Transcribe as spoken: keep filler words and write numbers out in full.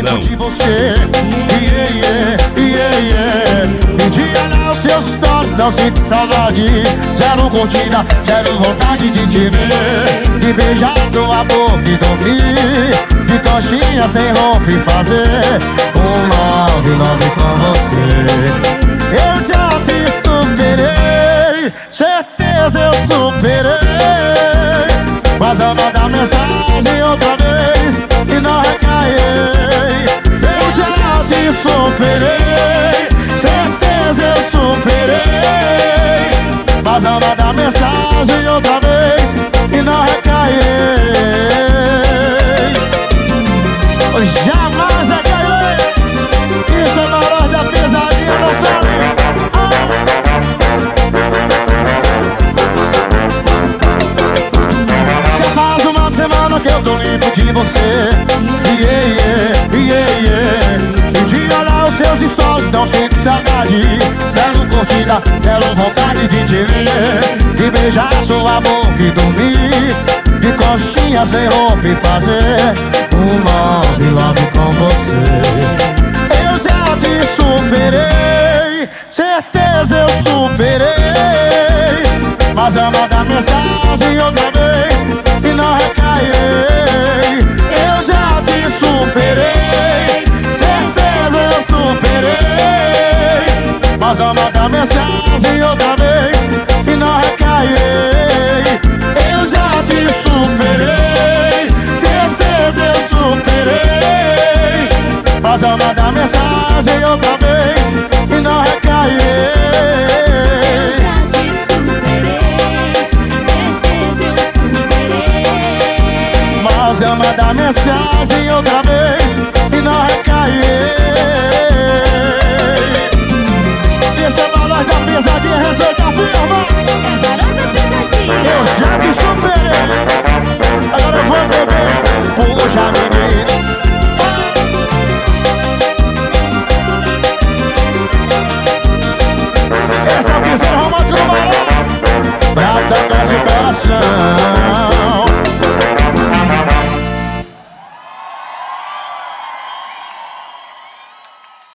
Paredão. De você, yeah, yeah, yeah, yeah. E de olhar os seus stories, não sinto saudade. Zero curtida, zero vontade de te ver. De beijar sua boca e dormir. De coxinha sem roupa e fazer um love, love com você. Eu já te superei, certeza eu superei. Mas eu mandar mensagem outra vez, se não recair. Eu já te superei, certeza eu superei. Mas eu mandar mensagem outra vez, se não recair. Jamais recair. Isso é valor da pesadinha, não sabe? Que eu tô limpo de você, yeah, yeah, yeah, yeah. E de olhar os seus stories, não sinto saudade. Zero curtida, zero vontade de te ver. De beijar sua boca e dormir. De coxinha sem roupa e fazer um love, love com você. Eu já te superei, certeza eu superei. Mas eu mandar mensagem outra vez, se não recair. Eu já te superei, certeza eu superei. Mas eu mandar mensagem outra vez, se não recair. Eu já te superei, certeza eu superei. Mas eu mandar mensagem outra vez, se não recair. Mas eu mandar mensagem